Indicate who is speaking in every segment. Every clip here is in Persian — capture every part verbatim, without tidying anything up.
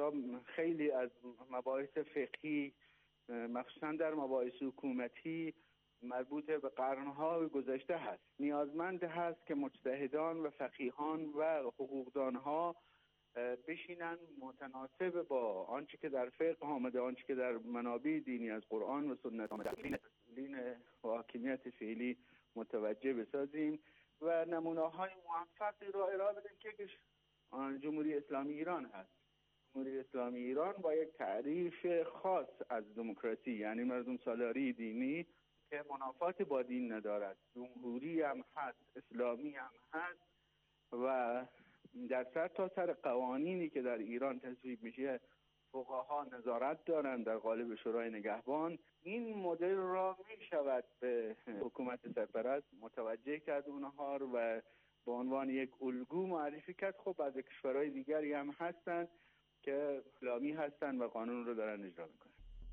Speaker 1: اینجا خیلی از مباحث فقهی مخصوصا در مباحث حکومتی مربوط به قرن‌های گذشته هست. نیازمند هست که مجتهدان و فقیهان و حقوقدانها بشینن متناسب با آنچه که در فقه آمده، آنچه که در منابع دینی از قرآن و سنت آمده، لین و حاکمیت فعلی متوجه بسازیم و نمونه‌های موفقی را ارائه بدیم که جمهوری اسلامی ایران هست. جمهوری اسلامی ایران با یک تعریف خاص از دموکراسی، یعنی مردم سالاری دینی که منافات با دین ندارد، جمهوری هم هست، اسلامی هم هست و در سر تا سر قوانینی که در ایران تصویب میشه فقها نظارت دارند در قالب شورای نگهبان. این مدل را میشود به حکومت سرپرست متوجه کرد اونها رو و به عنوان یک الگو معرفی کرد. خب از کشورهای دیگری هم هستند که اسلامی هستند و قانون رو دارن اجرا میکنن.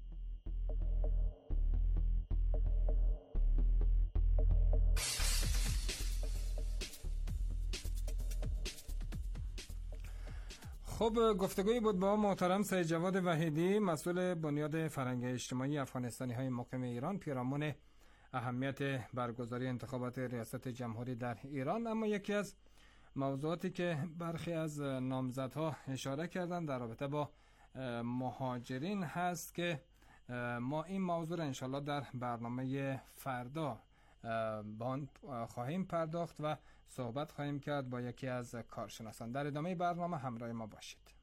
Speaker 2: خب گفتگویی بود با محترم سید جواد وحیدی، مسئول بنیاد فرهنگ اجتماعی افغانستانی های مقیم ایران، پیرامون اهمیت برگزاری انتخابات ریاست جمهوری در ایران. اما یکی از موضوعاتی که برخی از نامزدها اشاره کردن در رابطه با مهاجرین هست که ما این موضوع را انشالله در برنامه فردا با آن خواهیم پرداخت و صحبت خواهیم کرد با یکی از کارشناسان. در ادامه برنامه همراه ما باشید.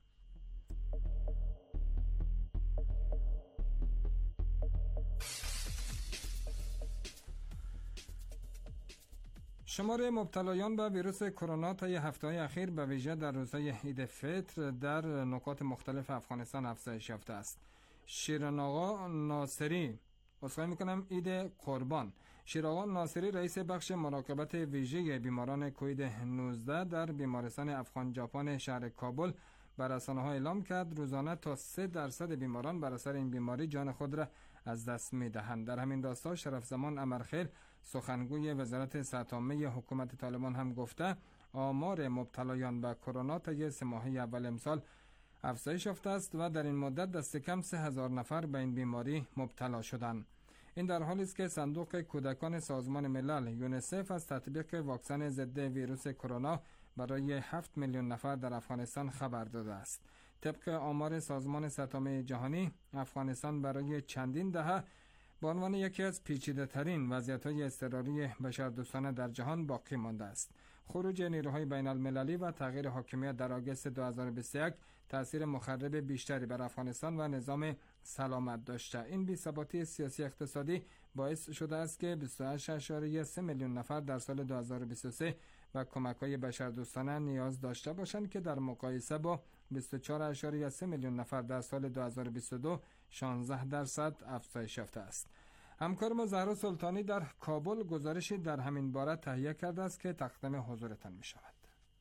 Speaker 2: شمار مبتلایان به ویروس کرونا طی هفته‌های اخیر به ویژه در روزهای عید فطر در نقاط مختلف افغانستان افزایش یافته است. شیرین آقا ناصری عذرخواهی میکنم عید قربان شیرین آقا ناصری رئیس بخش مراقبت ویژه بیماران کووید نوزده در بیمارستان افغان ژاپن شهر کابل بر رسانه‌ها اعلام کرد روزانه تا سه درصد بیماران بر اثر این بیماری جان خود را از دست می‌دهند. در همین راستا شرف زمان امرخیل سخنگوی وزارت صحت عامه حکومت طالبان هم گفته آمار مبتلایان به کرونا طی سه ماهه اول امسال افزایش یافته است و در این مدت دست کم سه هزار نفر به این بیماری مبتلا شدند. این در حالی است که صندوق کودکان سازمان ملل یونیسف از تطبیق واکسن ضد ویروس کرونا برای هفت میلیون نفر در افغانستان خبر داده است. طبق آمار سازمان صحت عامه جهانی افغانستان برای چندین دهه به عنوان یکی از پیچیده‌ترین وضعیت‌های اضطراری بشردوستانه در جهان باقی مانده است. خروج نیروهای بین‌المللی و تغییر حاکمیت در آگوست دو هزار و بیست و یک تأثیر مخرب بیشتری بر افغانستان و نظام سلامت داشته. این بی‌ثباتی سیاسی اقتصادی باعث شده است که بیست و هشت ممیز سه میلیون نفر در سال دو هزار و بیست و سه و کمک‌های بشردوستانه نیاز داشته باشند که در مقایسه با بیست و چهار ممیز سه میلیون نفر در سال دو هزار و بیست و دو شانزده درصد افزایش یافته است. همکار ما زهرا سلطانی در کابل گزارشی در همین باره تهیه کرده است که تقدیم حضورتان می شود.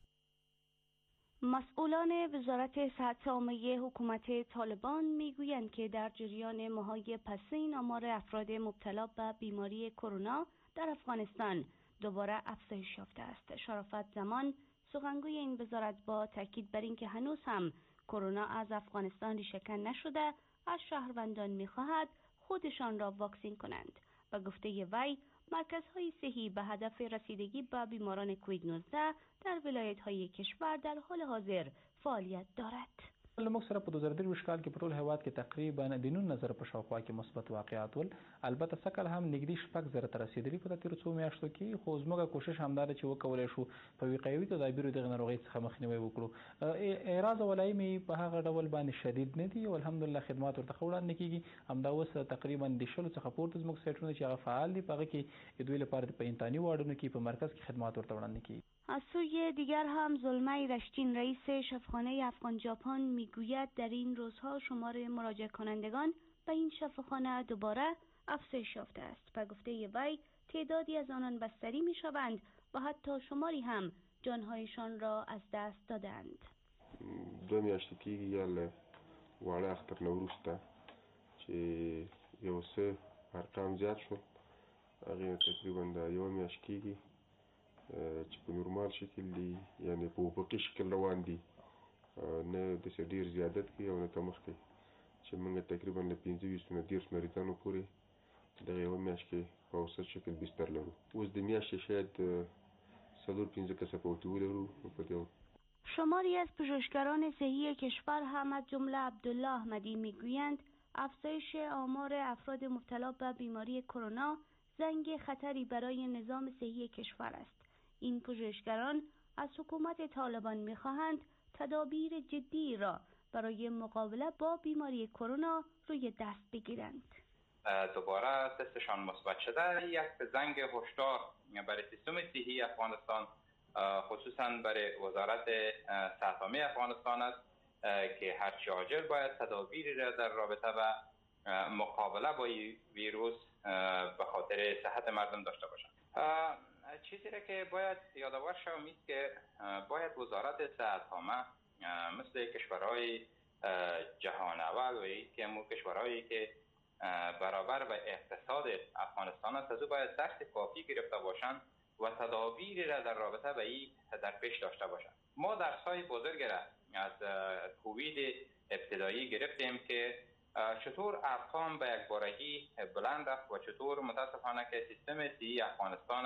Speaker 3: مسئولان وزارت صحت عامه حکومت طالبان میگویند که در جریان ماه‌های پسین آمار افراد مبتلا به بیماری کرونا در افغانستان دوباره افزایش یافته است. شرافت زمان سخنگوی این وزارت با تاکید بر اینکه هنوز هم کرونا از افغانستان ریشه‌کن نشده از شهروندان می‌خواهد خودشان را واکسین کنند. به گفته وی مرکزهای صحی به هدف رسیدگی به بیماران کووید نوزده در ولایت‌های کشور در حال حاضر فعالیت دارد.
Speaker 4: موږ سره په دوه زره درویشت کال کې په ټول هیواد کې تقریبا د نولس زره په شاوخوا کې مثبت واقعات ول. البته سکل هم نږدې شپږ زره ته رسیدلي په تیرو څو میاشتو کې، خو زموږ کوشش هم دا چې وکولای شو په وقایوي تدابیرو دغه ناروغۍ څخه مخنیوي وکړو. اعراض ولایي مې په هغه ډول باندې شدید نه دي او الحمدلله خدمات ورته وړاندې کیږي. همدا اوس تقریبا د شلو څخه پورته زموږ سایټونه چې هغه فعال دي په هغه کې دوی لپاره په انتاني واردونو کې په مرکز کې خدمات ورته وړاندې کیږي.
Speaker 3: از سوی دیگر هم زلمه رشتین رئیس شفاخانه افغان ژاپن میگوید در این روزها شمار مراجعه کنندگان به این شفاخانه دوباره افزایش یافته است. به گفته وی تعدادی از آنان بستری میشوند و حتی شماری هم جانهایشان را از دست دادند.
Speaker 5: دو میاشتې کېږي یا له واړه اختر نه وروسته چې یو څه ارقام زیات شول، هغې تقریبا د یوه میاشت کېږي چې په نورمال شکل دي، یعنې په افقي شکل روان دي، نه د ډیر زیادت کې او نه کمښت کې، چې موږ تقریبا له پنځه ویشت نه دېرش مریضانو پورې دغه یوه میاشت کې په اوسط شکل بستر لرو. اوس د میاشتې شاید څلور پنځه کسه فوتی لرو په دې.
Speaker 3: شماری از پژوهشگران صحی کشور هم از جمله عبدالله احمدی میگویند افزایش آمار افراد مبتلا به بیماری کرونا زنگ خطری برای نظام صحی کشور است. این پژوهشگران از حکومت طالبان می‌خواهند تدابیر جدی را برای مقابله با بیماری کرونا روی دست بگیرند.
Speaker 6: دوباره تستشان مثبت شده، یک زنگ هشدار برای سیستم صحی افغانستان، خصوصا برای وزارت صحت عامه افغانستان است که هرچه عاجل باید تدابیری را در رابطه با مقابله با این ویروس به خاطر صحت مردم داشته باشند. چیزی را که باید یادآور شوم است که باید وزارت صحت عامه مثل کشورهای جهان اول و که مو کشورهایی که برابر به اقتصاد افغانستان است از او باید درس کافی گرفته باشند و تدابیری را در رابطه به این در پیش داشته باشند. ما درس‌های بزرگ را از کووید ابتدایی گرفتیم که چطور ارقام به یک بارگی بلند است و چطور متاسفانه که سیستم صحی افغانستان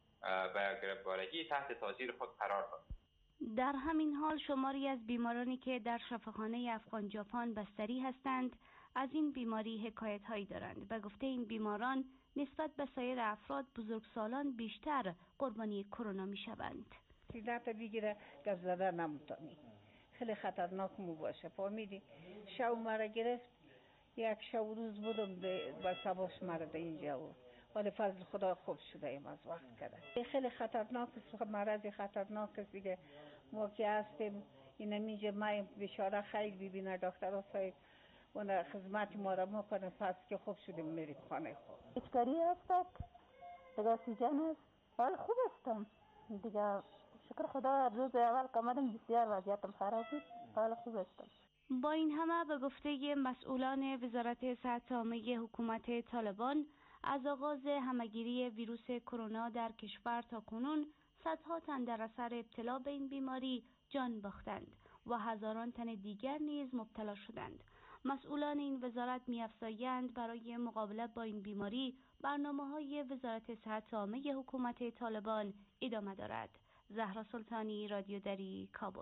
Speaker 6: به یک بارگی تحت تاثیر خود قرار داد.
Speaker 3: در همین حال شماری از بیمارانی که در شفاخانه افغان جاپان بستری هستند از این بیماری حکایت هایی دارند. به گفته این بیماران نسبت به سایر افراد بزرگسالان بیشتر قربانی کرونا می شوند.
Speaker 7: سینه تا بگیره گز زده نمیتونی، خیلی خطرناک مو باشه. فهمیدی شو مرا گرفت، یک شو روز بودم با سباش مرا ده اینجا بود، ولی فضل خدا خوب شده ایم از وقت کرده. خیلی خطرناک است، مرض خطرناک است دیگه. ما که هستیم این میجه ما بشاره خیلی ببینه دکتر صاحب اون خدمت ما را میکنه، پس که خوب شدیم میریم خانه خود.
Speaker 8: اشکاری هستد دیگه، اکسیژن است، حال خوب هستم دیگه، شکر خدا. روز اول کامدم بسیار وضعیتم خراب بود، حال خوب هستم.
Speaker 3: با این همه به گفته مسئولان وزارت صحت عامه حکومت طالبان از آغاز همهگیری ویروس کرونا در کشور تا کنون صدها تن در اثر ابتلا به این بیماری جان باختند و هزاران تن دیگر نیز مبتلا شدند. مسئولان این وزارت می‌افزایند برای مقابله با این بیماری برنامه‌های وزارت صحت عامه حکومت طالبان ادامه دارد. زهرا سلطانی، رادیو دری، کابل.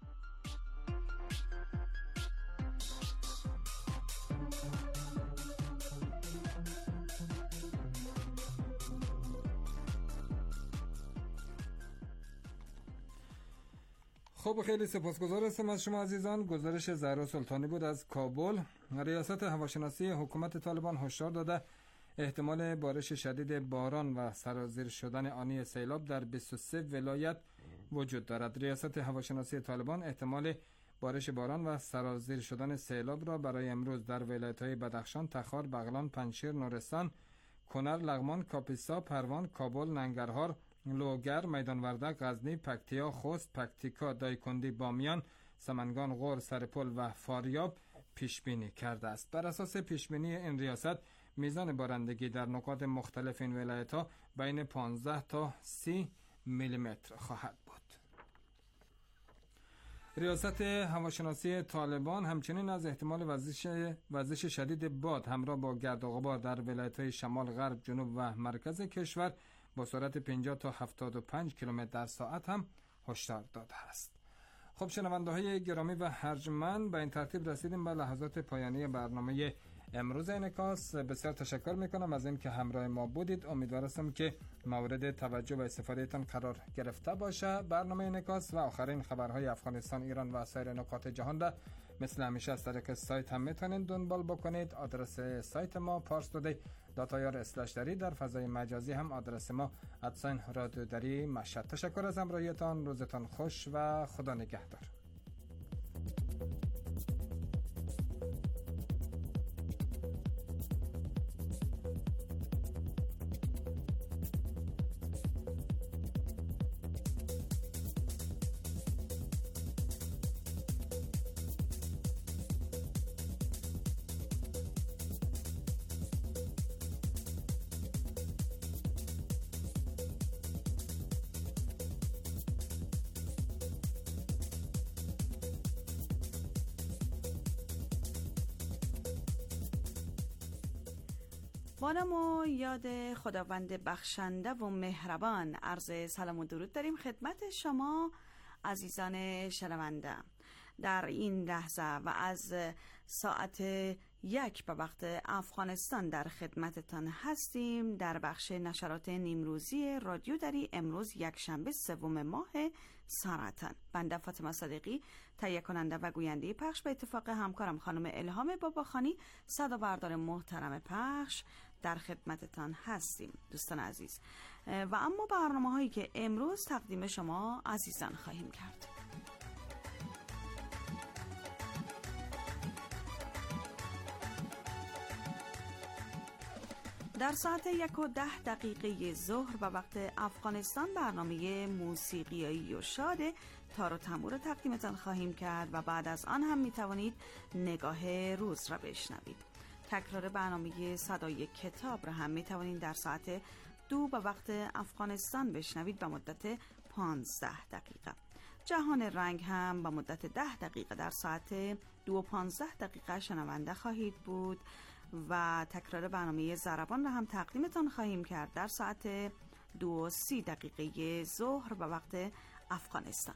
Speaker 2: خب خیلی سپاسگزار هستم از شما عزیزان. گزارش زهرا سلطانی بود از کابل. ریاست هواشناسی حکومت طالبان هشدار داده احتمال بارش شدید باران و سرازیر شدن آنی سیلاب در بیست و سه ولایت وجود دارد. ریاست هواشناسی طالبان احتمال بارش باران و سرازیر شدن سیلاب را برای امروز در ولایت‌های بدخشان، تخار، بغلان، پنجشیر، نورستان، کنر، لغمان، کاپیسا، پروان، کابل، ننگرهار، لوگر، میدان وردک، غزنی، پکتیا، خوست، پکتیکا، دایکندی، بامیان، سمنگان، غور، سرپل و فاریاب پیش بینی کرده است. بر اساس پیش بینی این ریاست میزان بارندگی در نقاط مختلف این ولایت‌ها بین پانزده تا سی میلیمتر خواهد بود. ریاست هواشناسی طالبان همچنین از احتمال وزش وزش شدید باد همراه با گرد و غبار در ولایت‌های شمال، غرب، جنوب و مرکز کشور با سرعت پنجاه تا هفتاد و پنج کیلومتر در ساعت هم هشدار داده است. خب شنونده های گرامی و ارجمند، به این ترتیب رسیدیم به لحظات پایانی برنامه امروز انعکاس. بسیار تشکر میکنم از این که همراه ما بودید. امیدوارم که مورد توجه و استفاده تان قرار گرفته باشه. برنامه انعکاس و آخرین خبرهای افغانستان، ایران و سایر نقاط جهان را مثل همیشه از طریق سایت هم میتونید دنبال بکنید. آدرس سایت ما پارس تودی دات آی آر اسلش دری، در فضای مجازی هم آدرس ما ادساین رادیو دری مشهد. تشکر از همراهیتان، روزتان خوش و خدا نگهدار.
Speaker 9: بالام و یاد خداوند بخشنده و مهربان عرض سلام و درود داریم خدمت شما عزیزان شنونده. در این لحظه و از ساعت یک به وقت افغانستان در خدمتتان هستیم در بخش نشرات نیمروزی رادیو دری. امروز یک شنبه سوم ماه سرطان. بنده فاطمه صدیقی تهیه کننده و گوینده پخش به اتفاق همکارم خانم الهام باباخانی صدا بردار محترم پخش در خدمتتان هستیم دوستان عزیز. و اما برنامه هایی که امروز تقدیم شما عزیزان خواهیم کرد. در ساعت یک و ده دقیقه ظهر و وقت افغانستان برنامه موسیقیایی و شاد تار و تنبور رو تقدیمتان خواهیم کرد و بعد از آن هم می توانید نگاه روز را بشنوید. تکرار برنامه صدای کتاب را هم می توانید در ساعت دو به وقت افغانستان بشنوید به مدت پانزده دقیقه. جهان رنگ هم به مدت ده دقیقه در ساعت دو و پانزده دقیقه شنونده خواهید بود و تکرار برنامه ضربان را هم تقدیمتان خواهیم کرد در ساعت دو و سی دقیقه ظهر به وقت افغانستان.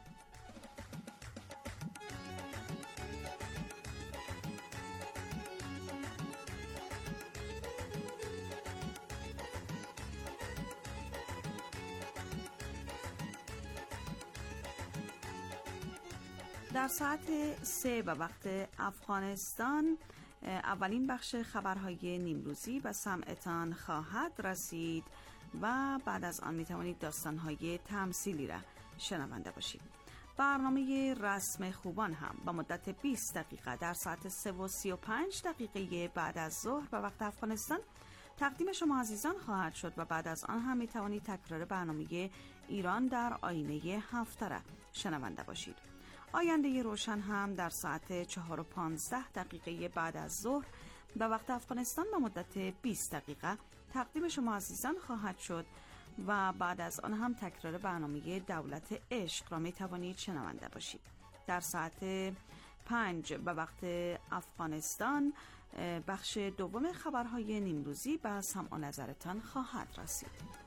Speaker 9: در ساعت سه به وقت افغانستان اولین بخش خبرهای نیمروزی به سمعتان خواهد رسید و بعد از آن می توانید داستانهای تمثیلی را شنونده باشید. برنامه رسم خوبان هم با مدت بیست دقیقه در ساعت سه و سی و پنج دقیقه بعد از ظهر به وقت افغانستان تقدیم شما عزیزان خواهد شد و بعد از آن هم می توانید تکرار برنامه ایران در آینه هفته را شنونده باشید. آینده روشن هم در ساعت چهار و پانزده دقیقه بعد از ظهر به وقت افغانستان به مدت بیست دقیقه تقدیم شما عزیزان خواهد شد و بعد از آن هم تکرار برنامه دولت عشق را می توانید شنونده باشید. در ساعت پنج به وقت افغانستان بخش دوم خبرهای نیمروزی به سمع و نظرتان خواهد رسید.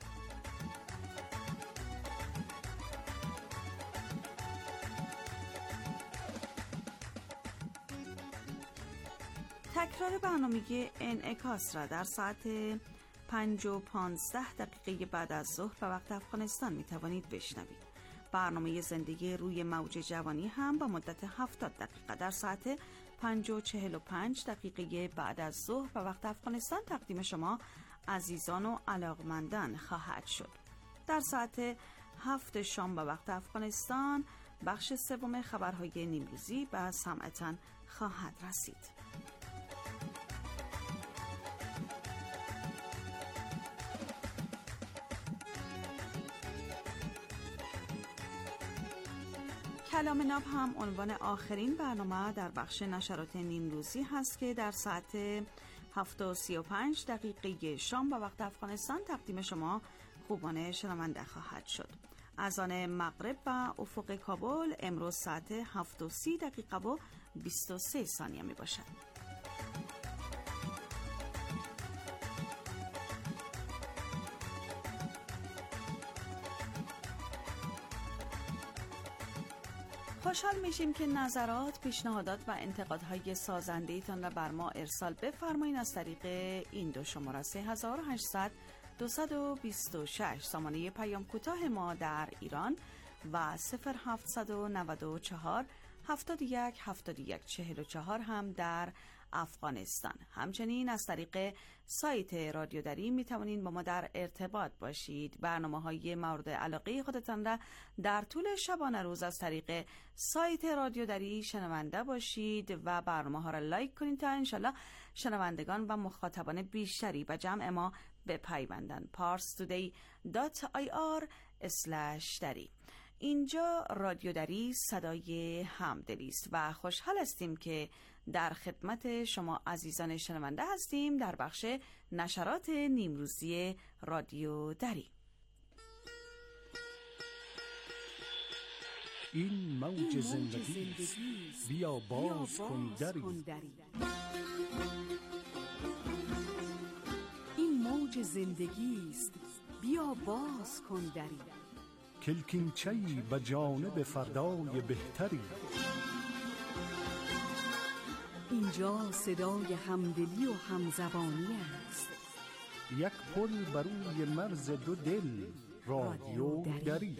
Speaker 9: تکرار برنامه انعکاس را در ساعت پنج و پانزده دقیقه بعد از ظهر به وقت افغانستان می توانید بشنوید. برنامه زندگی روی موج جوانی هم با مدت هفتاد دقیقه در ساعت پنج و چهل و پنج دقیقه بعد از ظهر به وقت افغانستان تقدیم شما عزیزان و علاقمندان خواهد شد. در ساعت هفت شام به وقت افغانستان بخش سوم خبرهای نیمروزی به سمعتان خواهد رسید. کلام ناب هم عنوان آخرین برنامه در بخش نشرات نیمروزی هست که در ساعت هفت و سی و پنج دقیقه شام به وقت افغانستان تقدیم شما خوبان شنونده خواهد شد. از آن مغرب و افق کابل امروز ساعت هفت و سی دقیقه و بیست و سه ثانیه می باشد. خوشحال میشیم که نظرات، پیشنهادات و انتقادهای سازنده ایتان را بر ما ارسال بفرمایید از طریق این دو شماره سه هزار و هشتصد دویست و بیست و شش سامانه پیام کوتاه ما در ایران و صفر هفتصد و نود و چهار هفتاد و یک هفتاد و یک چهل و چهار هم در افغانستان. همچنین از طریق سایت رادیو دری می توانید با ما در ارتباط باشید. برنامه های مورد علاقه خودتان را در طول شبانه روز از طریق سایت رادیو دری شنونده باشید و برنامه ها را لایک کنید تا انشالله شنوندگان و مخاطبان بیشتری به جمع ما بپیوندند. پارس تودی دات آی آر اسلش دری. اینجا رادیو دری صدای همدلی است و خوشحال هستیم که در خدمت شما عزیزان شنونده هستیم در بخش نشرات نیمروزی رادیو دری.
Speaker 10: این موج زندگی است، بیا باز کن دری. موج زندگی است، بیا باز کن دری. کلکینچه‌ای به جانب فردای بهتری. اینجا صدای همدلی و همزبانی است. یک پل بر روی مرز دو دل، رادیو دری.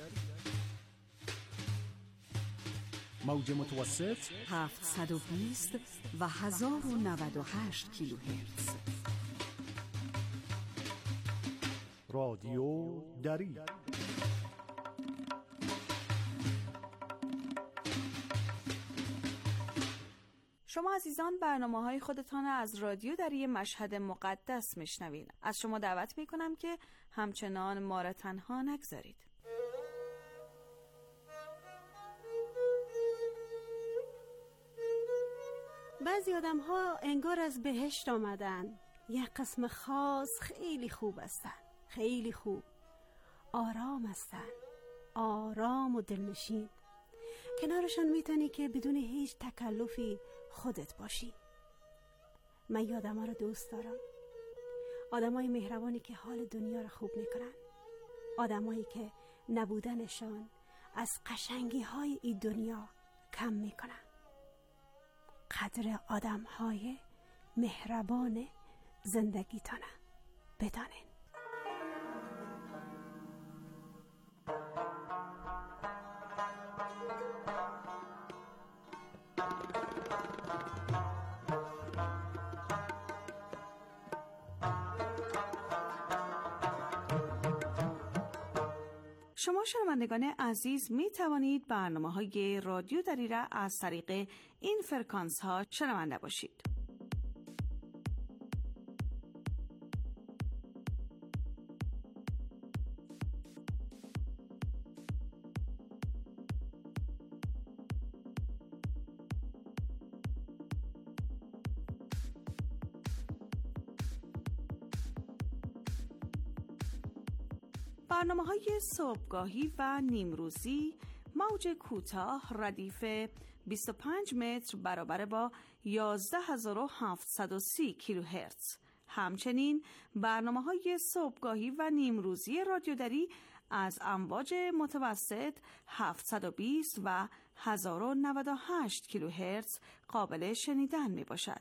Speaker 10: موج متوسط هفتصد و بیست و هزار و نود و هشت کیلوهرتز. رادیو دری.
Speaker 9: شما عزیزان برنامه‌های خودتان از رادیو دری مشهد مقدس میشنوید. از شما دعوت میکنم که همچنان ما را تنها نگذارید.
Speaker 11: بعضی آدم ها انگار از بهشت آمدن. یک قسم خاص خیلی خوب هستن، خیلی خوب، آرام هستن، آرام و دلنشین. کنارشان میتونی که بدون هیچ تکلفی خودت باشی. من این آدم ها رو دوست دارم. آدم های مهربانی که حال دنیا رو خوب میکنن. آدم هایی که نبودنشان از قشنگی های این دنیا کم میکنن. قدر آدم های مهربان زندگیتانه بدانین.
Speaker 9: شما شنوندگان عزیز می توانید برنامه های رادیو دری را از طریق این فرکانس ها شنونده باشید. برنامه‌های صبحگاهی و نیمروزی موج کوتاه ردیف بیست و پنج متر برابر با یازده هزار و هفتصد و سی کیلوهرتز. همچنین برنامه‌های صبحگاهی و نیمروزی رادیو دری از امواج متوسط هفتصد و بیست و هزار و نود و هشت کیلوهرتز قابل شنیدن میباشد.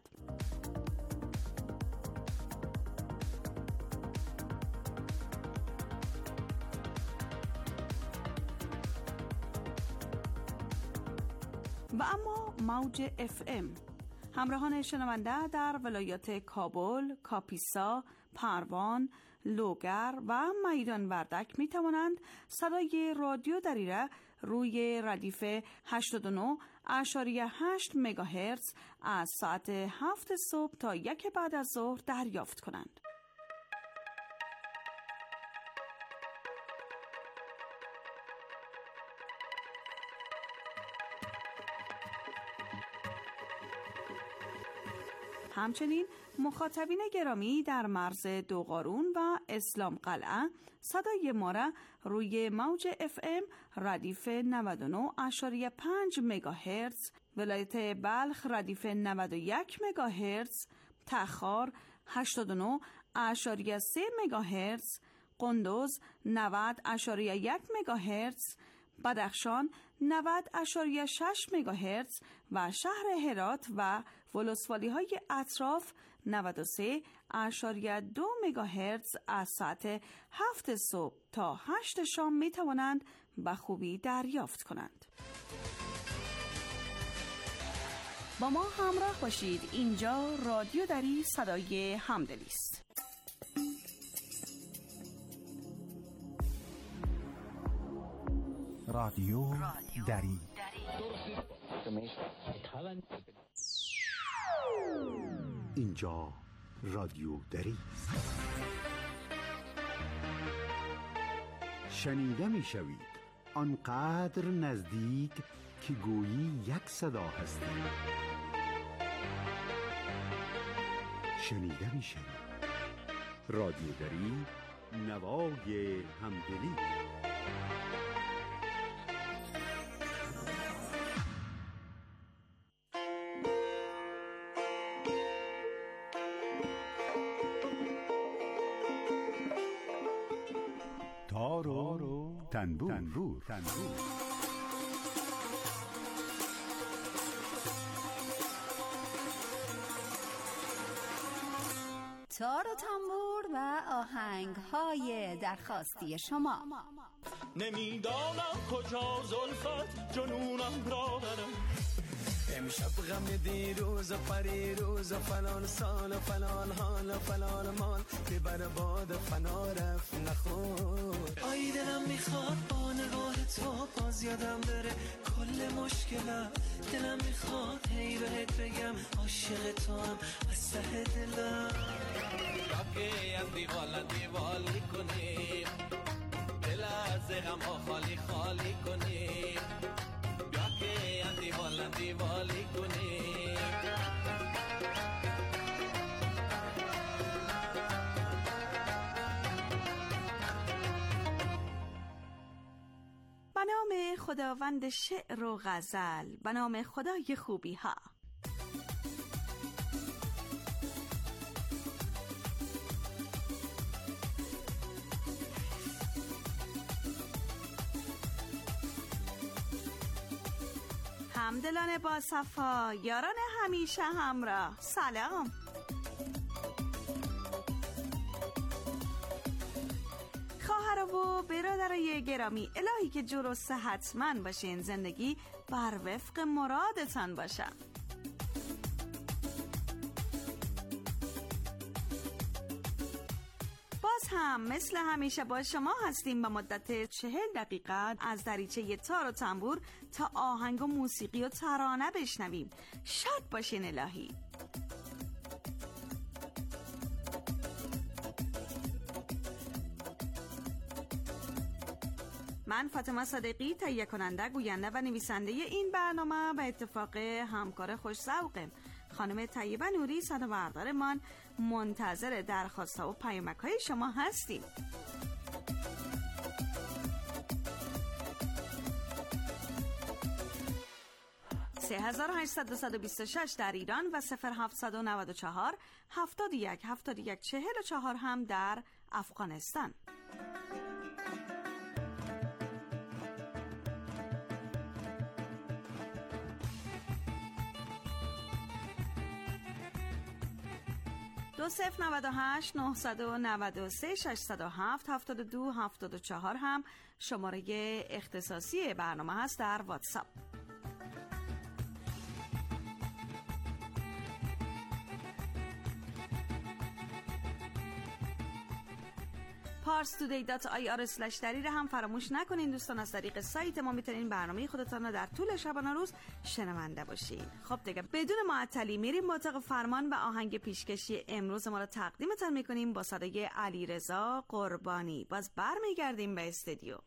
Speaker 9: و اما موج اف ام. همراهان شنونده در ولایات کابل، کاپیسا، پروان، لوگر و میدان وردک می توانند صدای رادیو دری را روی ردیف هشتاد و نه اشاری هشت مگاهرتز از ساعت هفت صبح تا یک بعد از ظهر دریافت کنند. همچنین مخاطبین گرامی در مرز دوقارون و اسلام قلعه صدای ما را روی موج اف ام ردیف نود و نه اشاری پنج مگاهرتز، ولایت بلخ ردیف نود و یک مگاهرتز، تخار هشتاد و نه اشاری سه مگاهرتز، قندوز نود اشاری یک مگاهرتز، بدخشان نود اشاری شش مگاهرتز و شهر هرات و ولسوالی های اطراف نود و سه اشاری دو مگاهرتز از ساعت هفت صبح تا هشت شام می توانند به خوبی دریافت کنند. با ما همراه باشید. اینجا رادیو دری صدای همدلی است.
Speaker 10: رادیو دری.
Speaker 12: اینجا رادیو دری است. شنیده می شوید آنقدر نزدیک که گویی یک صدا هستید. شنیده می شوید رادیو دری، نوای همدلی. تنبور, تنبور. تنبور.
Speaker 13: تار و تنبور و آهنگ های درخواستی شما.
Speaker 14: نمیدانم کجا زلفت جنونم را برم، امشب غم دیروز و پریروز و فلان سال و فلان حال و فلان مال که بر باد فنا رفت نخور. آی دلم میخواد با نگاه تو باز یادم بره کل مشکلم، دلم میخواد هی بهت بگم عاشق تو هم از ته دلم. راکه هم دیوالا دیوالی کنیم، دل از غم ها خالی خالی کنیم، بیا که هم دیوالا دیوالی کنیم.
Speaker 9: به نام خداوند شعر و غزل، به نام خدای خوبی ها. همدلان با صفا، یاران همیشه همراه، سلام. خواهر و برادرای گرامی، الهی که جور و صحتمند باشین، زندگی بر وفق مرادتان باشه. باز هم مثل همیشه با شما هستیم به مدت چهل دقیقه از دریچه تار و تنبور تا آهنگ و موسیقی و ترانه بشنویم. شاد باشین الهی. من فاطمه صادقی، تهیه کننده، گوینده و نویسنده این برنامه، به اتفاق همکار خوش ذوقم خانم طیبه نوری صدابردار من، منتظر درخواست ها و پیامک های شما هستیم. سه هزار و هشتصد و بیست و شش در ایران و صفر هفتصد و نود و چهار هفتاد و یک هفتاد و یک چهل و چهار هم در افغانستان. دو صفر نود و هشت نهصد و نود و سه ششصد و هفت هفتاد و دو هفتاد و چهار هم شماره اختصاصی برنامه هست در واتساپ. پارس تودی دات آی آر اسلش دری را هم فراموش نکنین دوستان. از طریق سایت ما میتونین برنامه خودتان را در طول شبانه روز شنونده باشین. خب دیگه بدون معطلی میریم مطابق فرمان و آهنگ پیشکشی امروز ما را تقدیمتان میکنیم با صدای علیرضا قربانی. باز برمیگردیم به استودیو.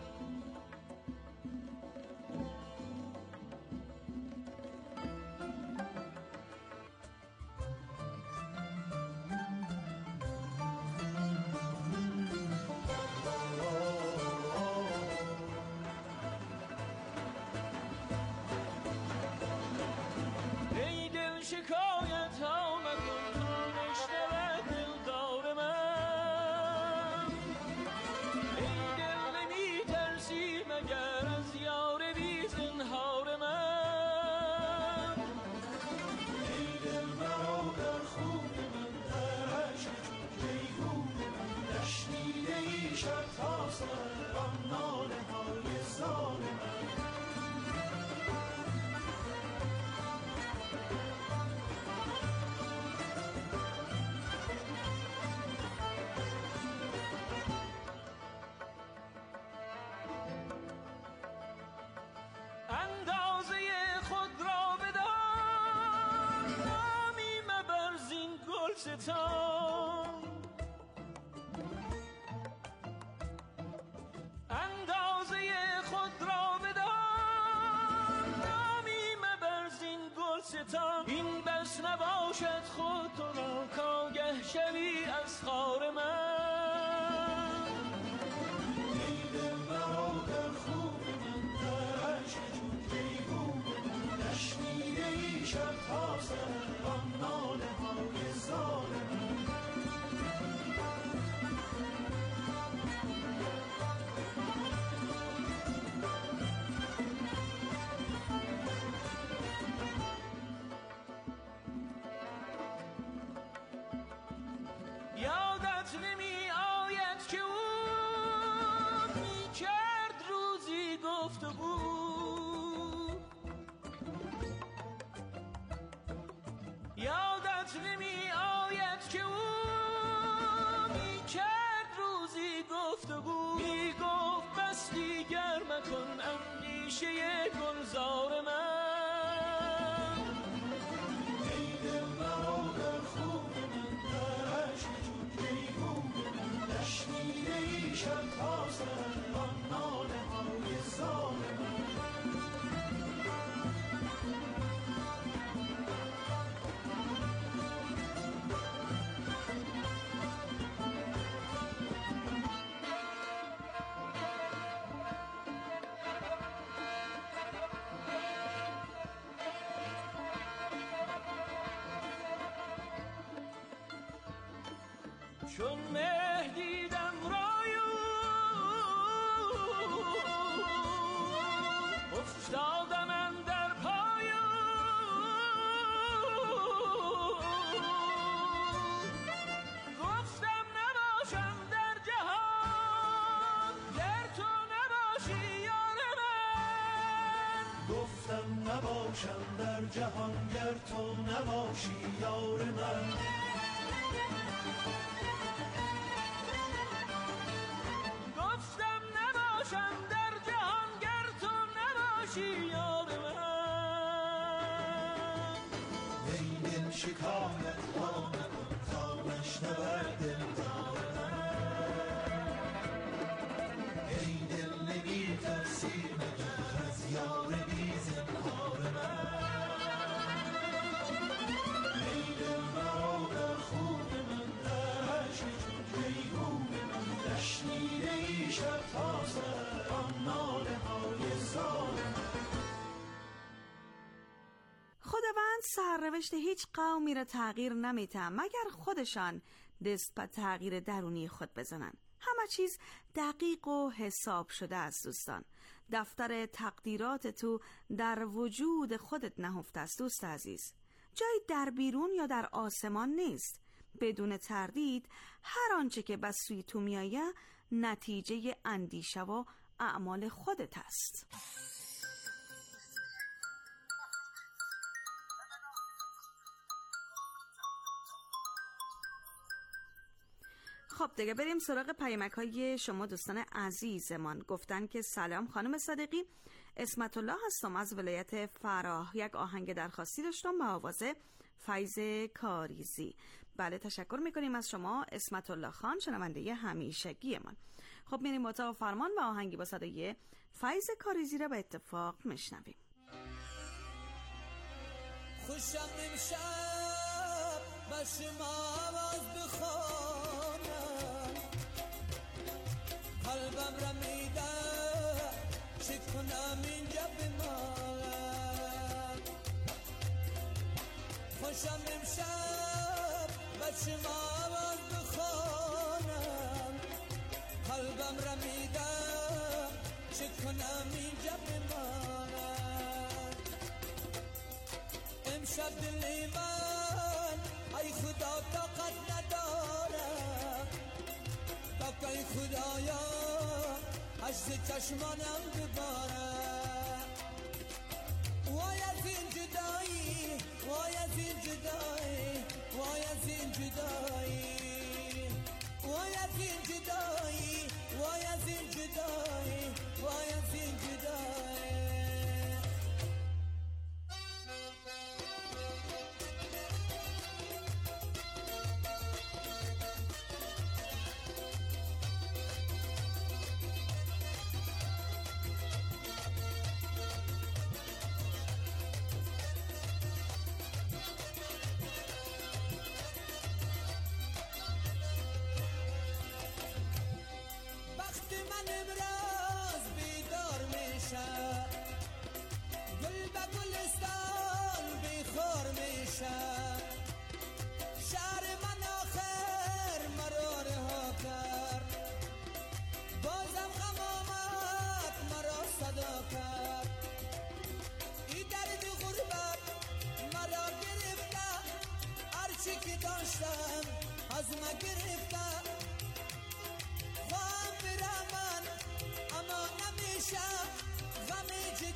Speaker 14: اندازه خود را بدان، نامی مبر زین گلستان. این بس نباشد خود تو را کاگه شوی از خار من. ای دل برادر خوب من، درشت جون دیگون نشنیده ای شب تا سر آن ناله های ظالم. یادت نمی آید که او می کرد روزی گفتگو، می گفت بس دیگر مکن اندیشه گلزار من. ای دل مرا در خون من در عشق چون پیگون من، نشنیده ای شب تا سر آن ناله های زار من. چون مه دیدم رایو افتادم اندر پایو، گفتم نباشم در جهان گر تو نباشی یار من. گفتم نباشم در جهان گر تو نباشی یار من. در جهان گر تو نباشی یار من. ای دل شکایت ها نکن تا نشنود دلدار من. ای دل نمی ترسی مگر از یار بی زنهار من. ای دل مرا در خون من در عشق چون پیگون من، نشنیده ای شب تا سر
Speaker 9: خداوند سرنوشت هیچ قومی را تغییر نمیده مگر خودشان دست به تغییر درونی خود بزنن. همه چیز دقیق و حساب شده است دوستان. دفتر تقدیرات تو در وجود خودت نهفته است دوست عزیز. جایی در بیرون یا در آسمان نیست. بدون تردید هر آنچه که به سوی تو میآید نتیجه اندیشه و اعمال خودت است. خب دیگه بریم سراغ پیامک های شما دوستان عزیزمان. گفتن که سلام خانم صادقی، اسمت الله هستم از ولایت فراه. یک آهنگ درخواستی داشتم با آواز فیض کاریزی. بله تشکر میکنیم از شما اسمت الله خان، شنونده همیشگی من. خب میریم اتاق فرمان و آهنگی با صدای فیض کاریزی را به اتفاق میشنویم.
Speaker 14: خوشم امشب به شما آواز بخوانم، قلبم را میده چه کنم اینجا بمانم. خوشم امشب به شما آواز بخوانم، قلبم را میدم چه کنم اینجا بمانم. امشب دل من ای خدا طاقت ندارم، تا که ای خدایا اشک چشمانم ببارم. وای از این جدایی، وای از این جدایی، وای از این جدایی، وای از این جدایی، وای از این جدایی، وای از این جدایی. شهر من آخر مرا رها کرد، بازم غم آمد مرا صدا کرد. این درد غربت مرا گرفته، هرچی که داشتم از من گرفته. خواهم برم من اما نمیشه، غم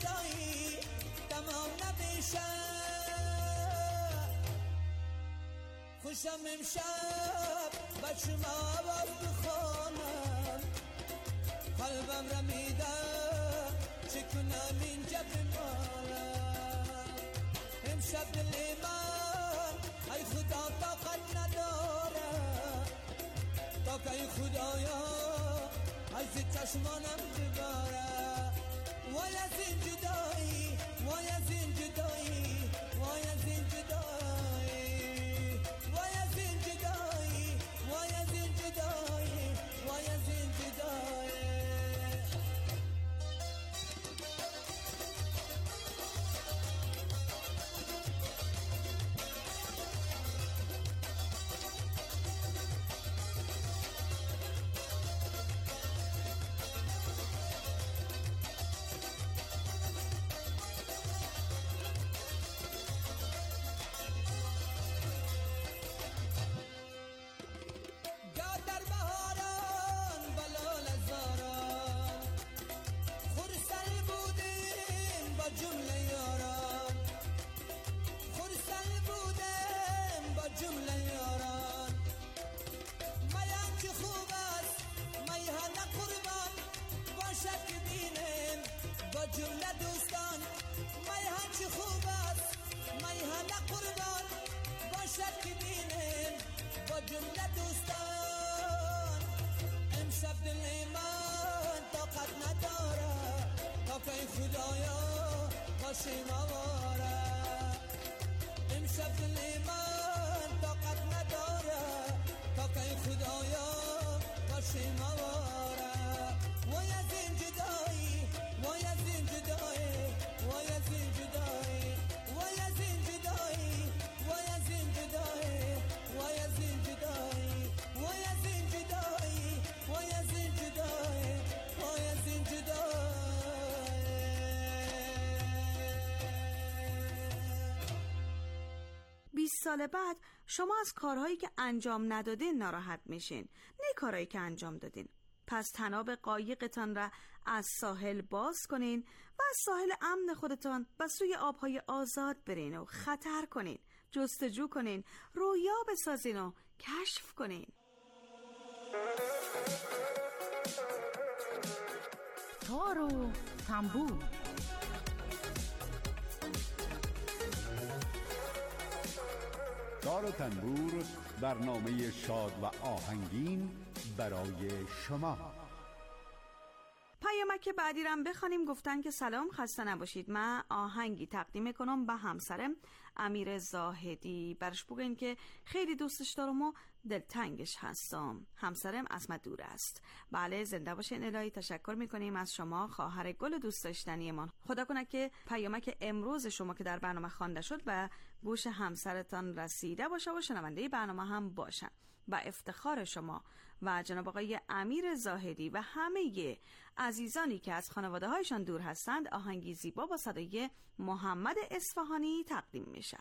Speaker 14: جدایی تمام نمیشه. خوشم امشب بچه ما باز بخوانم قلبم را میدم چه کنم اینجا بمانم امشب دل من ای خدا طاقت نداره تا که ای خدایا از چشمانم بباره وای از این جدایی وای از این جدایی وای از این جدایی وای از این جدایی وای از این جدایی وای از این جدایی جمله دوستان میهن چه خوب است میهن قربان باشد که بینیم با جمله دوستان امشب دل من طاقت نداره تا که خدایا باشیم آواره امشب دل من طاقت نداره تا که خدایا باشیم آواره وای از این جدایی وای از این جدایی وای از این جدایی وای از این جدایی وای از این جدایی وای از این جدایی وای از این جدایی وای از این جدایی وای از این جدایی
Speaker 9: بیست سال بعد شما از کارهایی که انجام ندادین ناراحت میشین، نه کارهایی که انجام دادین. پس تناب قایقتان را از ساحل باز کنین و از ساحل امن خودتان به سوی آبهای آزاد برین و خطر کنین، جستجو کنین، رویا بسازین و کشف کنین.
Speaker 10: تار و تنبور. تار و تنبور، برنامه شاد و آهنگین برای شما.
Speaker 9: پیامک بعدی رم بخوانیم. گفتن که سلام، خسته نباشید، من آهنگی تقدیم کنم به همسرم امیر زاهدی، برش بگوین که خیلی دوستش دارم و دلتنگش هستم. همسرم از من دور است. بله، زنده باشین الهی. تشکر میکنیم از شما خواهر گل دوست داشتنی من. خدا کنه که پیامک امروز شما که در برنامه خوانده شد به گوش همسرتان رسیده باشه و شنونده برنامه هم باشن. با افتخار شما و جناب آقای امیر زاهدی و همه عزیزانی که از خانواده هایشان دور هستند، آهنگی زیبا با صدای محمد اصفهانی تقدیم میشه.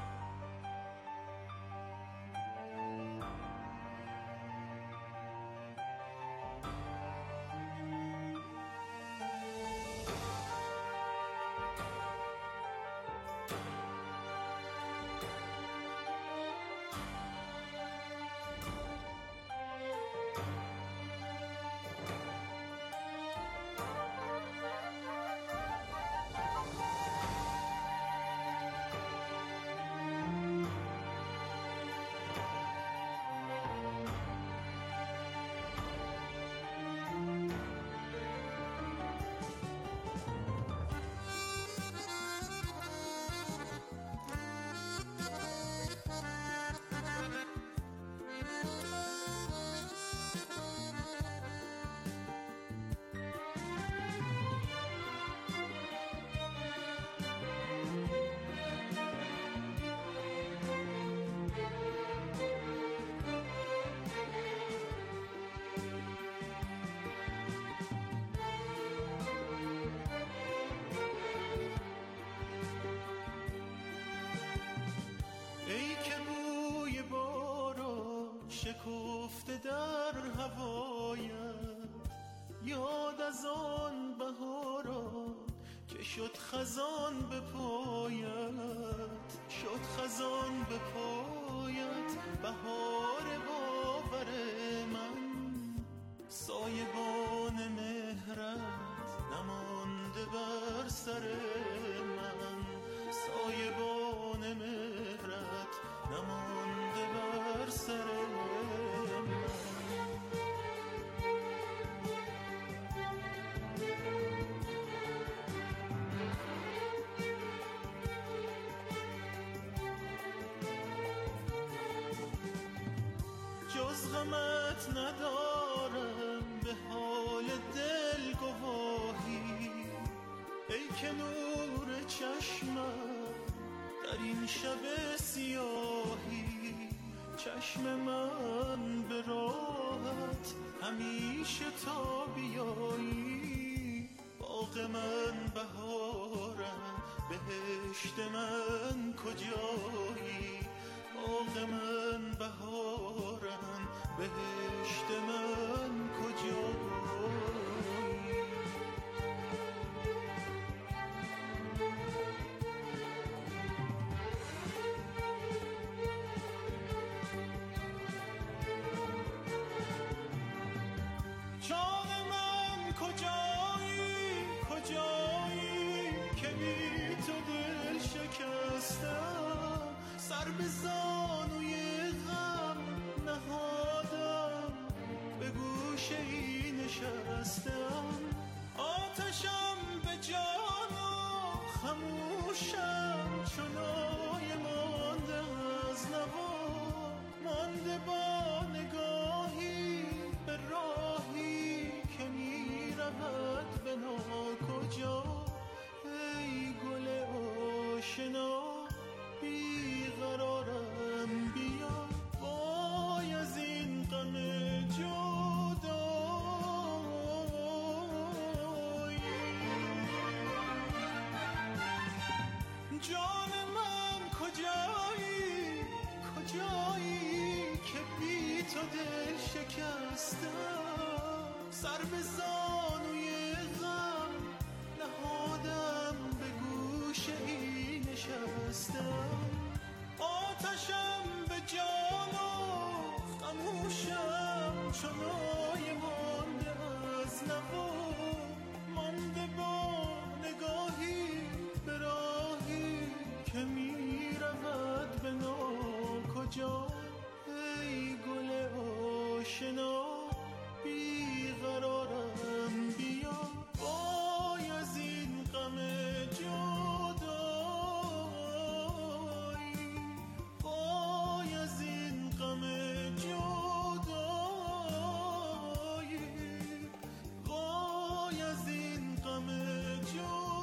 Speaker 15: شکفته در هوایم، یاد از آن بهاران که شد خزان به پایت، شد خزان به پایت. این شب سیاهی چشم من به راحت همیشه تا بیایی. باغ من بهارم، بهشت من کجایی؟ باغ من بهارم، بهشت من کجایی؟ جان من کجایی، کجایی که بی تو دل شکستم؟ سر به زانوی غم نهادم، به گوشه ای نشستم. آتشم به جان و خموشم، چنای مانده از نوا، مانده با نگاهی به راهی که می رود به ناکجا. ای گل آشنا بیقرارم، بیا وای از این غم جدایی. جان من کجایی، کجایی که بی تو دل شکستم؟ سر به زانوی غم نهادم، به گوشه ای نشستم. آتشم به جان و خموشم، چنای مانده از نوا، مانده با نگاهی به راهی که می رود به ناکجا. ای گل آشنا بیقرارم، بیا وای از این غم جدایی. وای از این غم جدایی، وای از این غم جدایی.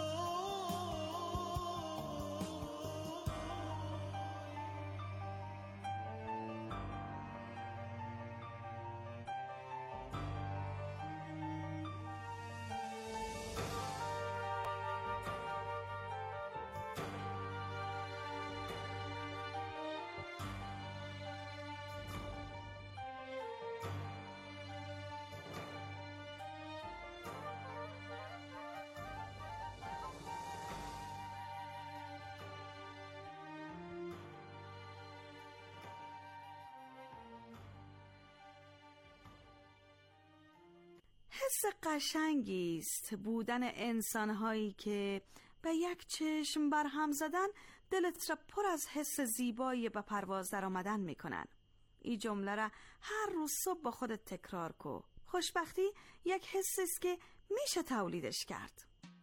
Speaker 9: حس قشنگی است بودن انسان‌هایی که به یک چشم برهم زدن دلت را پر از حس زیبایی به پرواز در آمدن میکنن. این جمله را هر روز صبح با خودت تکرار کو. خوشبختی یک حس است که میشه تولیدش کرد.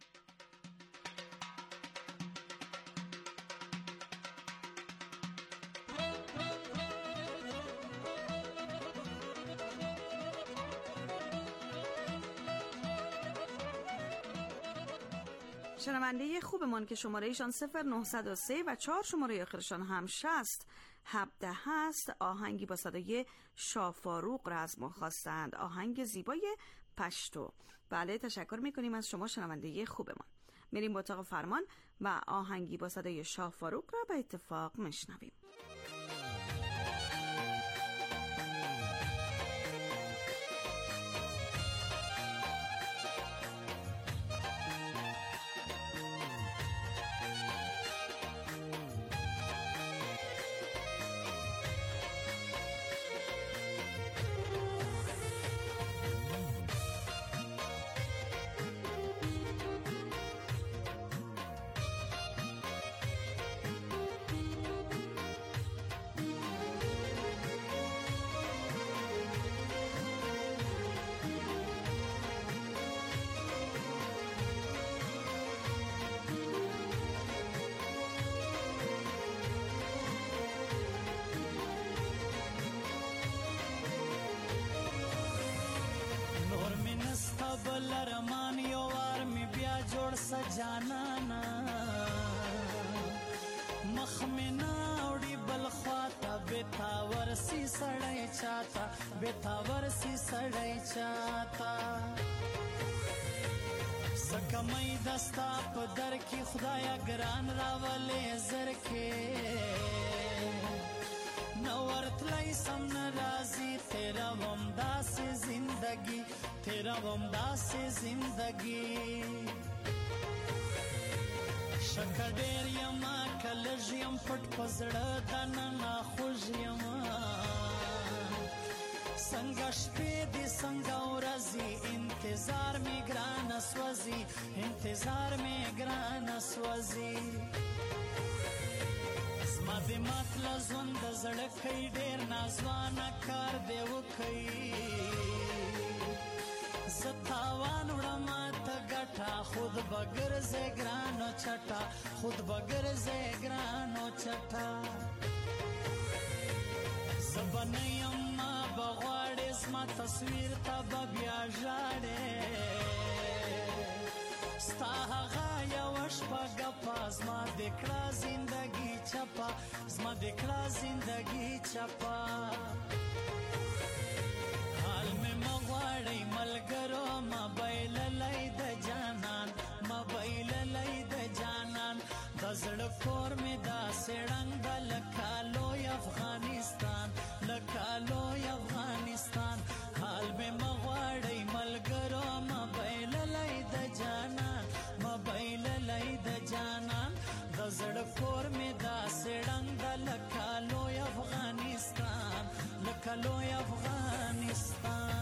Speaker 9: شنونده خوبمان که شماره ایشان صفر نهصد و سه و چهار شماره آخرشان هم شصت هفده هست، آهنگی با صدای شافاروق را از ما خواستند، آهنگ زیبای پشتو. بله، تشکر میکنیم از شما شنونده خوبمان. میریم با اتاق فرمان و آهنگی با صدای شافاروق را به اتفاق میشنویم.
Speaker 14: बलरमान योवार में ब्या जोड़ सजाना ना مخمنا وړي بل خواته بتاور سي سړی چاته بتاور سي سړی چاته سکمای دستا په در کې خدایا ګران راولې زر کې نورت لای سم ناراضي تیرا ومدا سے زندگی تیرا ومدا سے زندگی شکډیر یما کلج یم پټ پزړه دنا خوږ یما څنګه شپې دې څنګه ورځي انتظار می ګران سوځي انتظار می ګران سوځي زما دې مطلب ژوند زړه کوي ډېر نازوانه کار دی وکړي ستاوان وړم ته ګټه خود بګرځې ګرانو چټه خود بګرځې ګرانو چټه زبنیم ما بغواړې زما تصویر ته به بیا ژاړې ستا هغه یوه شپه ګپه زما دې کړه زندګي چپه زما دې کړه زندګي چپه حال مې مه غواړئ ملګرو ما بایللی د جانان ما بایللی د جانان د زړه کور مې داسې ړنګ ده لکه لوی افغانستان لکه لوی افغانستان حال مې مه غواړئ ملګرو ما بایللی د جانان ما بایللی د جانان د زړه کور مې داسې ړنګ ده لکه لوی افغانستان لکه لوی افغانستان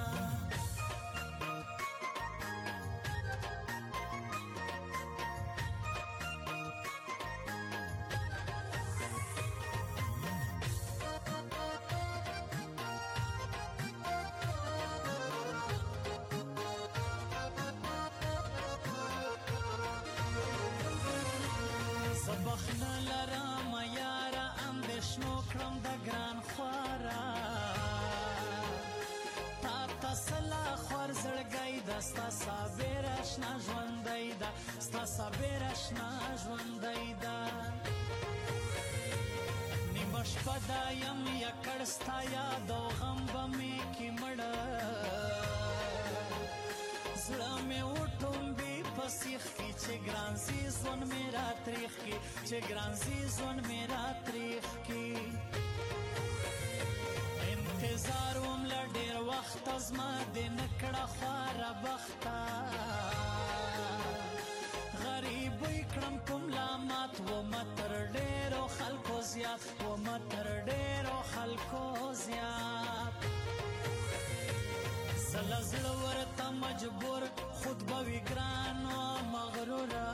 Speaker 14: بخنه لرم یاره اندېښنو کړم د ګران خواره تا ته سلا خور زړګی ده ستا صابر اشنا ژوندی ده ستا صابر اشنا ژوندی ده نیمه شپه دا یم یکړ ستا یاد او غم به مې کې مړه زړه مې وټومبي په سیخ کې چې ګران سي ژوند مې را تریخ کې چې ګران سي ژوند مې را تریخ کې انتظار وم له ډېر وخته زما دې نه کړه خواره بخته غریبۍ کړم په ملامت ومه تر ډېرو خلکو زیات ومه تر ډېرو خلکو زیات زله زړه ورته مجبور خود به وي ګران و مغروره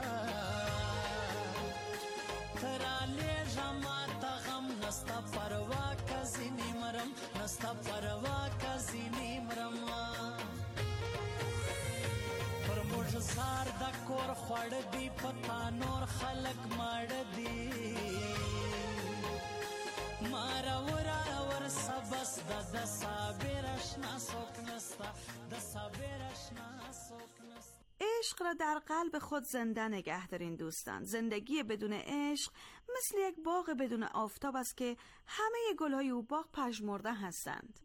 Speaker 14: ته رالیږه ماته غم نسته پروا که ځینې مرم نسته پروا که ځینې مرم پر موږ زار د کور خواړه دي په تا نور خلک ماړه دي مارا ورا ور سبس د د صابر اشنا څوک نسته د صابر اشنا څوک نسته.
Speaker 9: عشق را در قلب خود زنده نگه دارین دوستان. زندگی بدون عشق مثل یک باغ بدون آفتاب است که همه گلهای او باغ پژمرده هستند.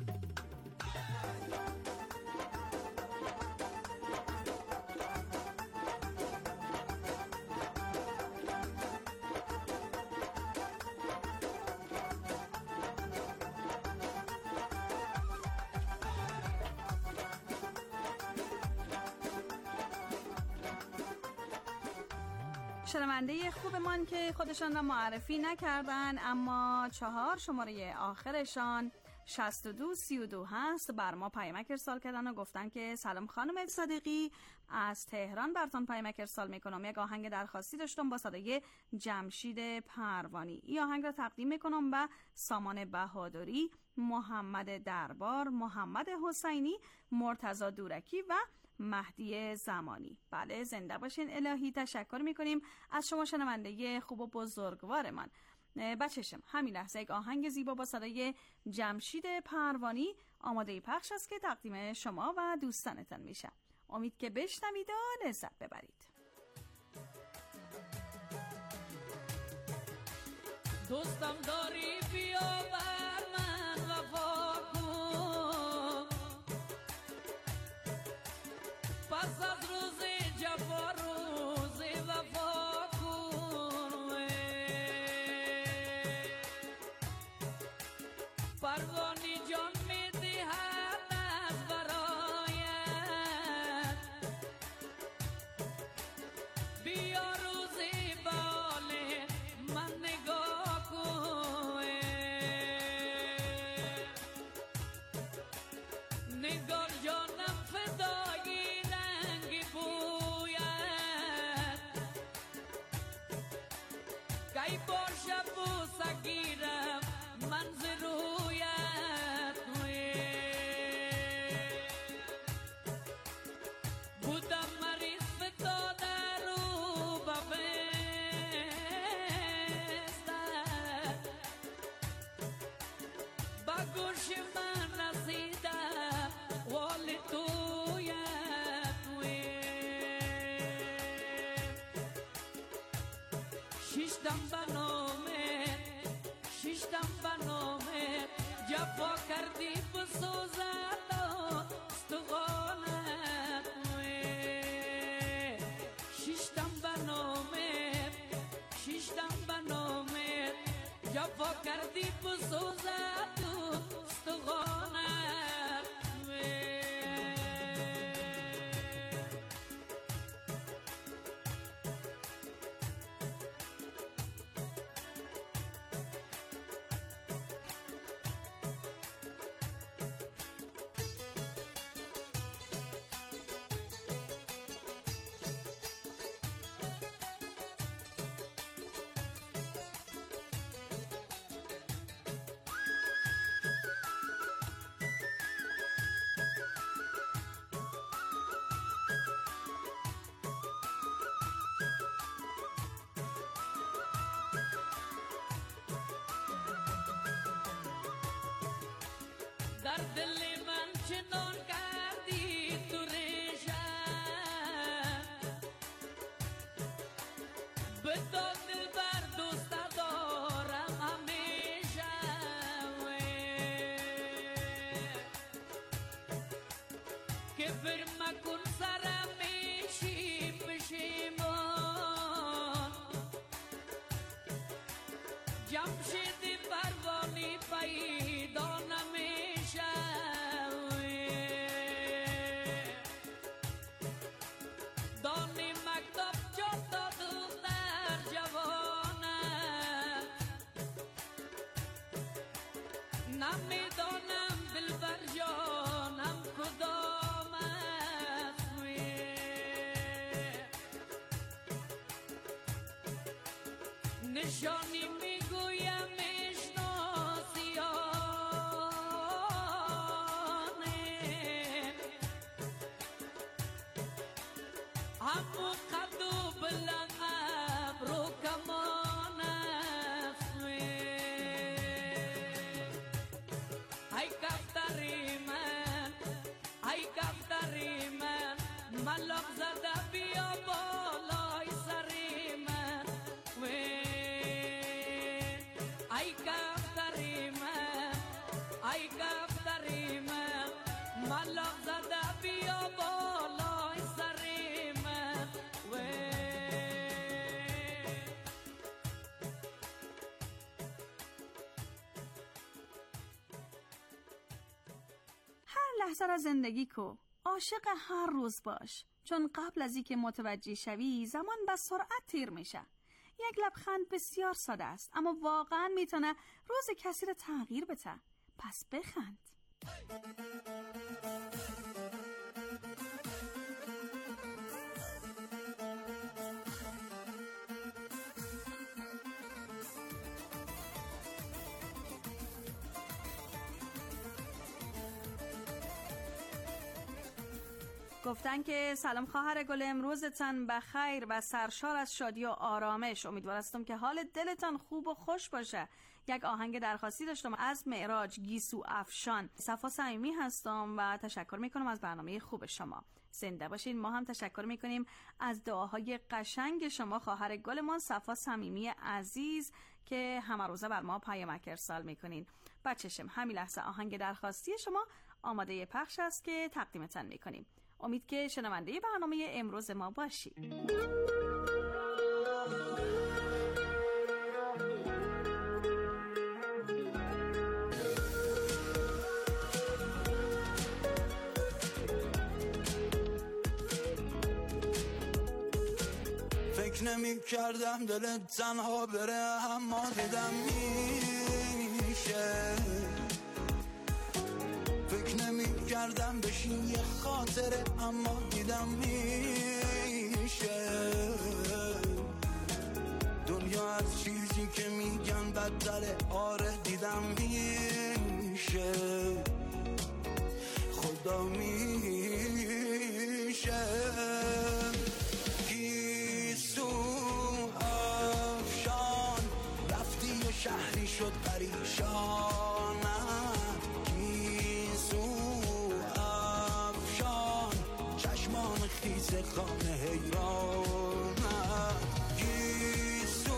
Speaker 9: شنونده خوبمان که خودشان را معرفی نکردن اما چهار شماره آخرشان شصت و دو سی و دو هست بر ما پیامک ارسال کردن و گفتن که سلام خانم صادقی، از تهران براتون پیامک ارسال میکنم. یک آهنگ درخواستی داشتم با صدای جمشید پروانی. این آهنگ را تقدیم میکنم به سامان بهادری، محمد دربار، محمد حسینی، مرتضی دورکی و مهدی زمانی. بله زنده باشین. الهی تشکر میکنیم از شما شنونده خوب و بزرگوار من. بچشم همین لحظه یک آهنگ زیبا با صدای جمشید پروانی آماده پخش است که تقدیم شما و دوستانتان میشه. امید که بشنوید و لذت ببرید.
Speaker 16: دوستم داری بیا بر من وفا کن، پس از روز جفا روز وفا کن. پروانی جان می دهد از برایت، بیا روز بال من نگاه کن. نگار جانم فدای رنگ بویت، کی باشه بوسه گیرم من ز رویت. بودم مریض فتاده رو بفستم، با گوش من رسیدم وال تویت. شیشتم بنامت شیشتم بنامت، جفا کردی بسوزد استغانت. شیشتم بنامت شیشتم بنامت، جفا کردی بسوزد استغانت. در دل من چنان کردی تو ریشم، به تو دلبر دوست دارم همیشه. که بر مکن سرم میشی پشیمان، جمشید پروانی پیدا نمیشه. دانی مکتب جان دادو در جوانت، نمیدانم دلبر جانم کدام است. نشانی میگویم میشناسی آنه، همو قد و بلند ابرو کمان است. ای کفتری من ای کفتری من، ملق زده بیا بالای سری من. ای کفتری من ای کفتری من، ملق زده بیا بالای سری من.
Speaker 9: هر لحظه را زندگی کو، عاشق هر روز باش، چون قبل از اینکه متوجه شوی زمان به سرعت تیر میشه. یک لبخند بسیار ساده است اما واقعا میتونه روز کسی را تغییر بده. پس بخند. گفتن که سلام خواهر گل، امروزتان بخیر و سرشار از شادی و آرامش. امیدوارم که حال دلتان خوب و خوش باشه. یک آهنگ درخواستی داشتم از معراج گیسو افشان. صفا صمیمی هستم و تشکر میکنم از برنامه خوب شما. زنده باشین. ما هم تشکر میکنیم از دعاهای قشنگ شما خواهر گلمان صفا صمیمی عزیز که همه روزه بر ما پیامک ارسال میکنین. بچشم همین لحظه آهنگ درخواستی شما آماده پخش است که تقدیمتان میکنیم. امید که شنونده برنامه امروز ما باشید.
Speaker 14: فکر نمی کردم دلت تنها بره، اما دیدم میشه. فکر نمی کردم بشین یه خاطره، اما دیدم میشه. دنیا از چیزی که میگن بدتره، آره دیدم میشه. خدا میشه. گیسو افشان رفتی و شهری شد پریشان. خیز خانه حیران. گیسو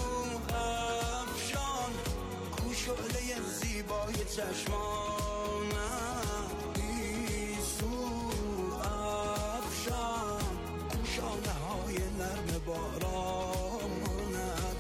Speaker 14: افشان کو شعله زیبای چشمان. گیسو افشان کو شانه های نرم بارانت.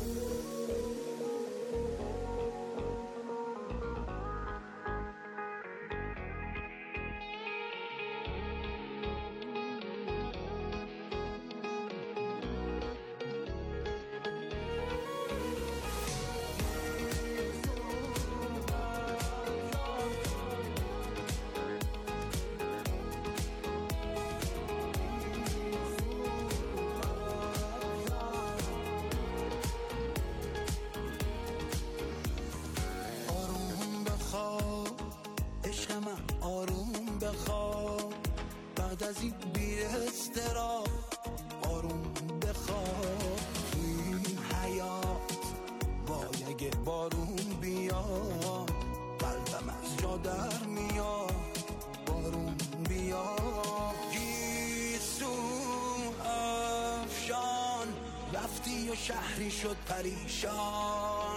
Speaker 14: از این بی استرا آروم بخواب. این حیات وای اگه بارون بیا، قلبم از جا در میاد. بارون بیا. گیسو افشان رفتی و شهری شد پریشان.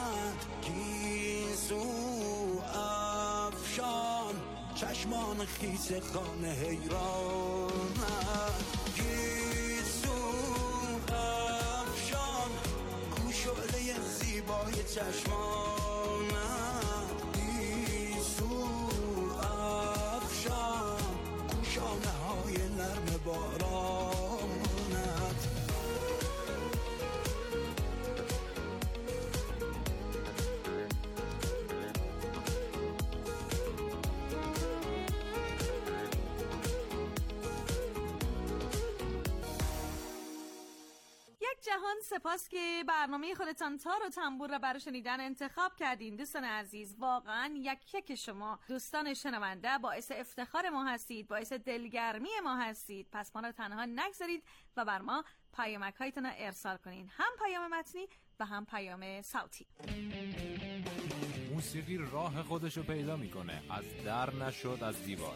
Speaker 14: گیسو افشان چشمان خیس خانه حیران. گیسو افشان کو شعله زیبای چشمان. گیسو افشان کو شانه های نرم بارانت.
Speaker 9: جهان سپاس که برنامه خودتان تار و تنبور را برای شنیدن انتخاب کردین. دوستان عزیز، واقعا یک یک شما دوستان شنونده باعث افتخار ما هستید، باعث دلگرمی ما هستید. پس ما را تنها نگذارید و بر ما پیامک هایتون را ارسال کنین، هم پیام متنی و هم پیام صوتی.
Speaker 17: موسیقی راه خودشو پیدا میکنه، از در نشد از دیوار.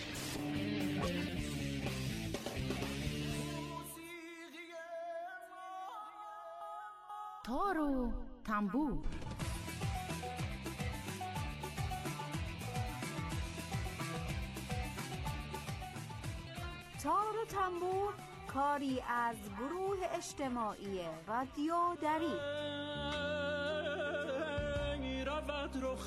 Speaker 18: تار و تنبور. تار و تنبور کاری از گروه اجتماعی رادیو دری.
Speaker 15: رود رخ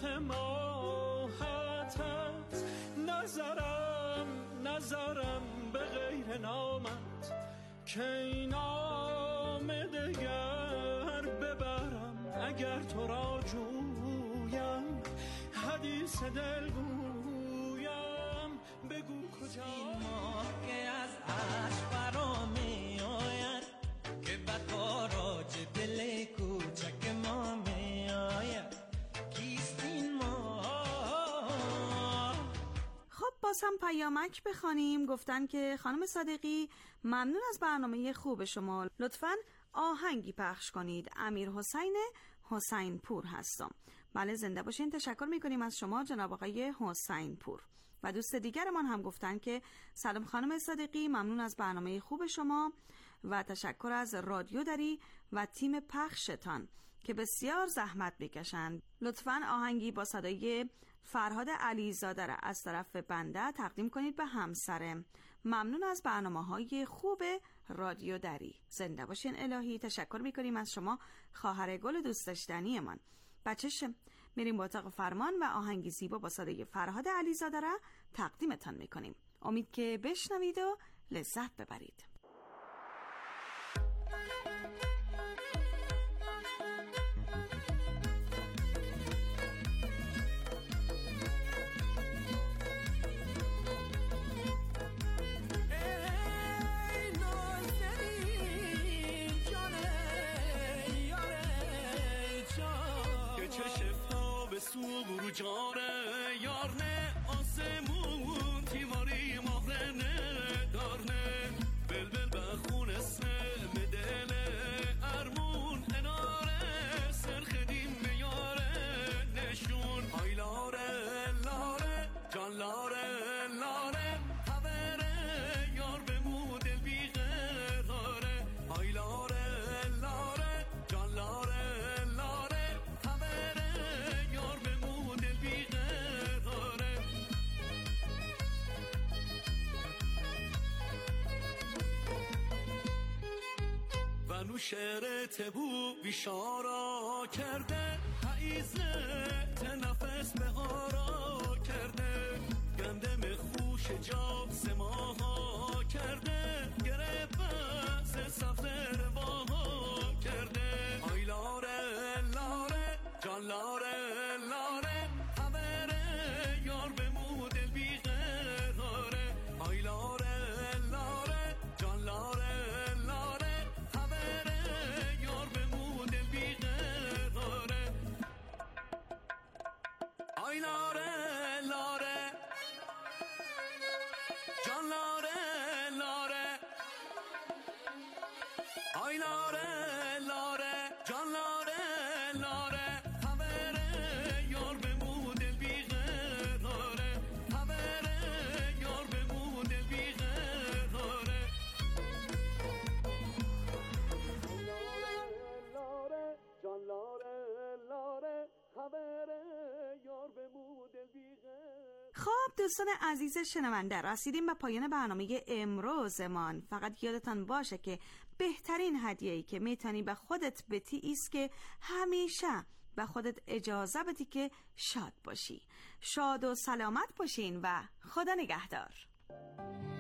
Speaker 15: ماهتت، نظرم نظرم به غیر نامت، که این نام دگر ببرم اگر تو را جویم. حدیث دل گویم بگو کجا این ماه که از عشق برا می آید، که به تاراج دل کوچک ما می آید. کیست این ماه؟
Speaker 9: خب با باز هم پیامک بخوانیم. گفتن که خانم صادقی ممنون از برنامه خوب شما، لطفاً آهنگی پخش کنید. امیر حسین حسین پور هستم. بله زنده باشین. تشکر میکنیم از شما جناب آقای حسین پور. و دوست دیگرمان هم گفتن که سلام خانم صادقی، ممنون از برنامه خوب شما و تشکر از رادیو دری و تیم پخشتان که بسیار زحمت میکشند. لطفاً آهنگی با صدای فرهاد علیزاده را از طرف بنده تقدیم کنید به همسرم. ممنون از برنامه‌های خوب رادیو دری. زنده باشین الهی. تشکر میکنیم از شما خواهر گل دوست داشتنی من. بچه‌ش میریم با اتاق فرمان و آهنگی زیبا با صدای فرهاد علیزاده را تقدیمتان میکنیم. امید که بشنوید و لذت ببرید.
Speaker 14: سو برو جاره یار نه آسمون تیماری مهره نه دارنه بلبل بخون اسم مدل ارمون اناره سرخدیم بیاره نشون آی لاره لاره جان لاره لاره حوره یار بمو دل بی قراره آی لاره لاره جان لاره نو شعر تبو بیشارا کرده حیزه تنفس بهارا کرده گندم خوش جاب سماها کرده گره بس سبز رواها کرده آی لاره لاره جان لاره لاره حوره یار بمو دل بی قراره آی لاره لاره جان لاره آی لاره لاره جان لاره لاره آی لاره لاره جان لاره لاره حوره یار بمو دل بی قراره حوره یار بمو دل بی قراره لاره جان لاره لاره حوره
Speaker 9: خب دوستان عزیز شنونده، رسیدیم به پایان برنامه امروزمان. فقط یادتان باشه که بهترین هدیه‌ای که میتونی به خودت بدی است که همیشه به خودت اجازه بدی که شاد باشی. شاد و سلامت باشین و خدا نگهدار.